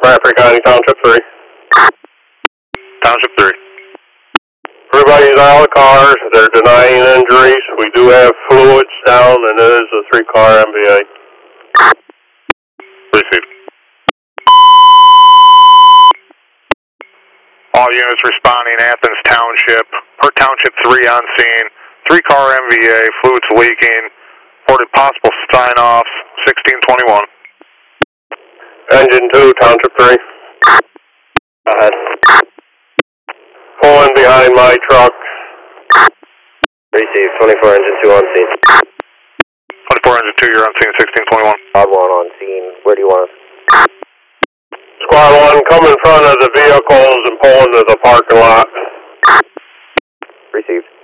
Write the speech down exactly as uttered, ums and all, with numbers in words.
Bradford County, Township three. Township three. Everybody's out of the cars. They're denying injuries. We do have fluids down, and it is a three-car M V A. Received. All units responding, Athens Township. Per Township three on scene. Three-car M V A, fluids leaking. Reported possible sign-offs, sixteen twenty-one. Engine two, Township three. Go ahead. Pulling behind my truck. Receive, twenty-four engine two on scene. twenty-four engine two, you're on scene, sixteen twenty-one. Squad one on scene, where do you want us? Squad one, come in front of the vehicles and pull into the parking lot. Received.